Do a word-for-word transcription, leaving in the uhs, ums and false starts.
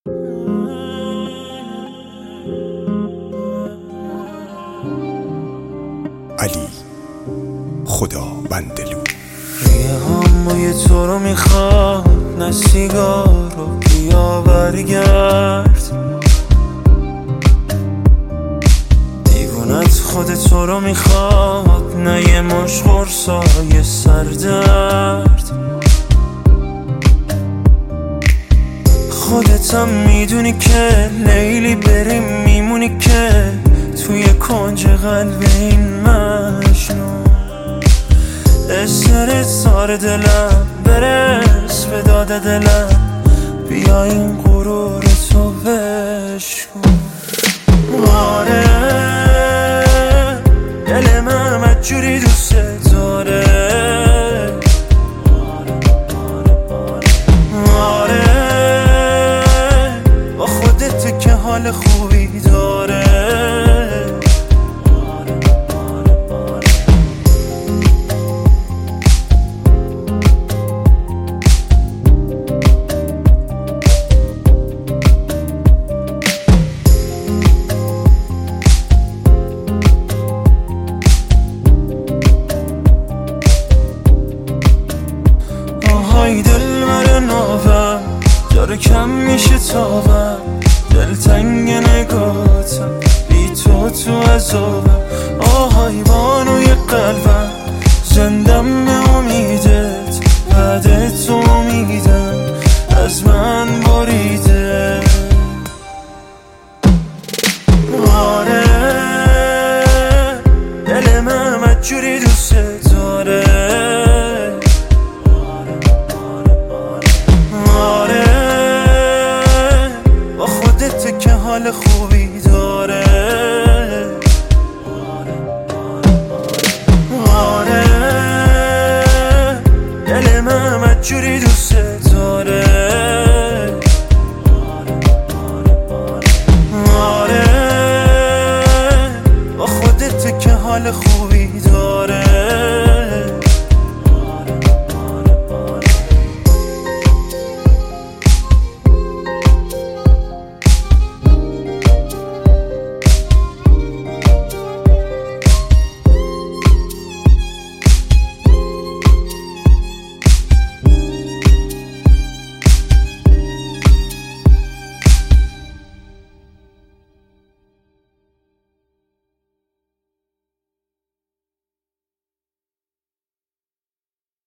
علی خدا بندلو یه همای تو رو میخواد، نه سیگار رو بیا برگرد. دیوونت خود تو رو میخواد، نه یه مش قرصای سردرد. خودتم میدونی که لیلی بریم میمونی که توی کنج قلب این مجنون. استر سار دلم برس به داد دلم، بیا این غرور تو بشکن. آره دل من جوری دوست داره، آره با خودت که حال خوبی داره. آهای دل من ناوم داره کم میشه تابم، دل تنگ نگاتم بی تو تو عذابم. آهای بانوی قلبم زندم به امیدت، بعد تو امیدم از من بریده. آره دل من جوری دوست داره، که حال خوبی داره. آره دل من جوری دوست داره.